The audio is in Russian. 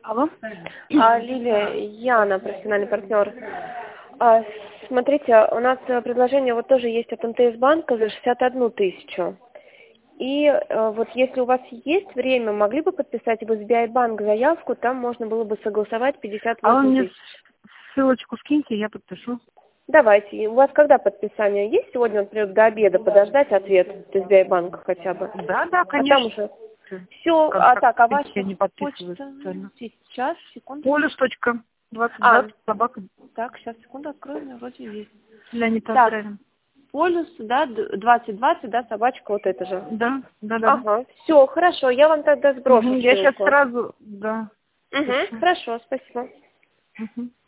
Алло? Лилия, Яна, профессиональный партнер. Смотрите, у нас предложение вот тоже есть от МТС банка за 61 тысячу. И вот если у вас есть время, могли бы подписать в SBI банк заявку, там можно было бы согласовать 58 мне тысяч. ссылочку скиньте, я подпишу. Давайте. У вас когда подписание есть? Сегодня, например, до обеда подождать ответ от SBI банка хотя бы? Да, А там конечно. уже все. А ваша Я не подписываюсь почта? специально. Сейчас, секунду. Полюс.2020 собака. Так, сейчас, секунду, открою, у меня вроде есть. Леонид Так, Андреевна. полюс, да, 2020, да, собачка вот это же. Да. Ага, все, хорошо, я вам тогда сброшу Я сейчас ссылку. сразу, да. Угу, хорошо, спасибо. Угу.